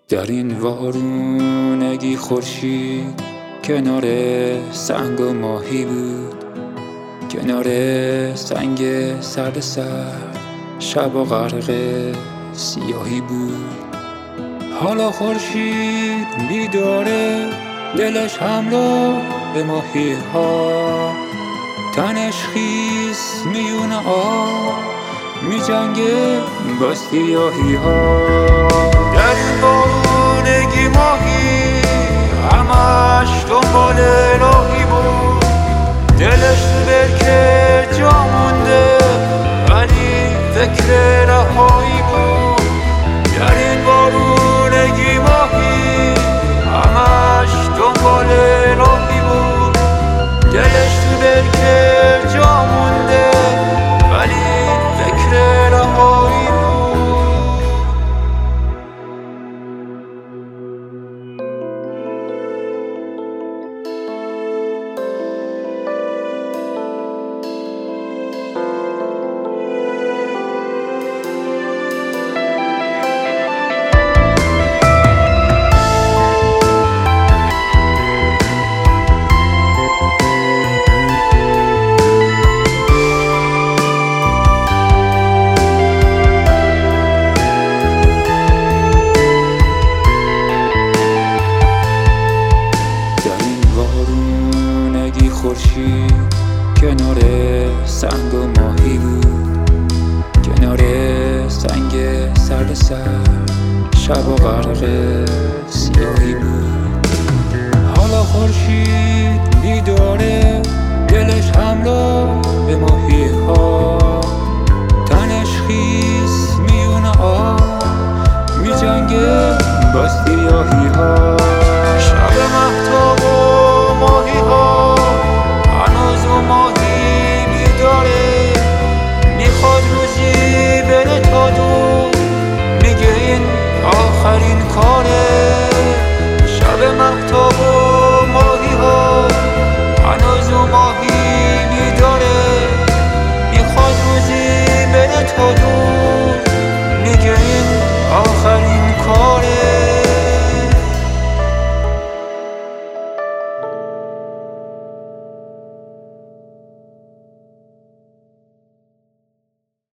در این وارونگی خورشید کنار سنگ و ماهی بود، کنار سنگ سرد سرد شب و غرق سیاهی بود. حالا خورشید بیداره، دلش همراه به ماهی ها، تنش خیس میون آب میجنگه با سیاهی ها. در این وارونگی ماهی همش دنبال راهی بود، دلش تو برکه جا مونده ولی فکر رهایی بود. در این وارونگی ماهی همش دنبال راهی بود، دلش تو برکه جا مونده ولی فکر رهایی بود. خورشید کنار سنگ و ماهی بود، کنار سنگ سرد سرد شب و غرق سیاهی بود. حالا خورشید بیداره، دلش همراه به ماهی ها، تنش خیس میون آب میجنگه با سیاهی ها. شب مهتاب و ماهی ها ماهی بیداره، میخواد روزی بره تا دور، میگه این آخرین کاره. شب مهتاب